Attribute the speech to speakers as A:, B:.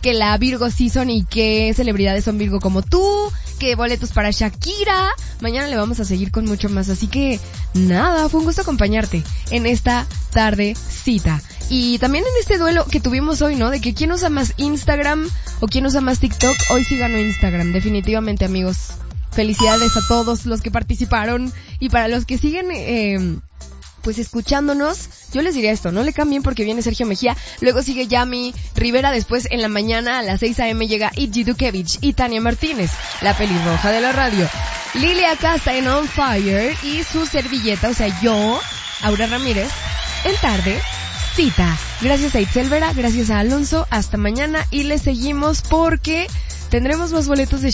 A: que la Virgo Season y qué celebridades son Virgo como tú, que boletos para Shakira. Mañana le vamos a seguir con mucho más, así que nada, fue un gusto acompañarte en esta tardecita. Y también en este duelo que tuvimos hoy, ¿no? De que quién usa más Instagram o quién usa más TikTok. Hoy sí ganó Instagram, definitivamente, amigos. Felicidades a todos los que participaron y para los que siguen pues escuchándonos, yo les diría esto, no le cambien porque viene Sergio Mejía, luego sigue Yami Rivera, después en la mañana a las 6 a.m. llega Itzi Dukevich y Tania Martínez, la pelirroja de la radio, Lilia Casta en On Fire y su servilleta, o sea yo, Aura Ramírez, en tarde cita. Gracias a Itzel Vera, gracias a Alonso, hasta mañana y les seguimos porque tendremos más boletos de